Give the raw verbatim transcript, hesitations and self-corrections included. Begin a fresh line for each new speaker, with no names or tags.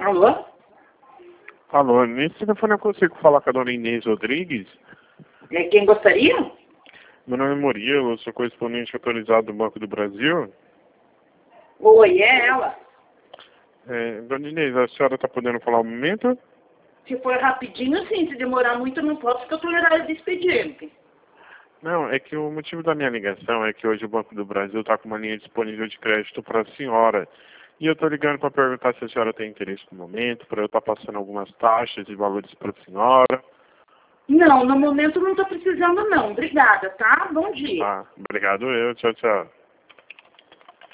Alô?
Alô, nesse telefone eu consigo falar com a dona Inês Rodrigues?
É quem gostaria?
Meu nome é Murilo, eu sou correspondente autorizado do Banco do Brasil.
Oi, é ela.
É, dona Inês, a senhora está podendo falar um momento?
Se for rapidinho, sim. Se demorar muito, eu não posso, porque eu estou em horário de expediente.
Não, é que o motivo da minha ligação é que hoje o Banco do Brasil está com uma linha disponível de crédito para a senhora. E eu estou ligando para perguntar se a senhora tem interesse no momento, para eu estar passando algumas taxas e valores para a senhora.
Não, no momento não estou precisando, não. Obrigada, tá? Bom dia.
Tá, obrigado eu, tchau, tchau.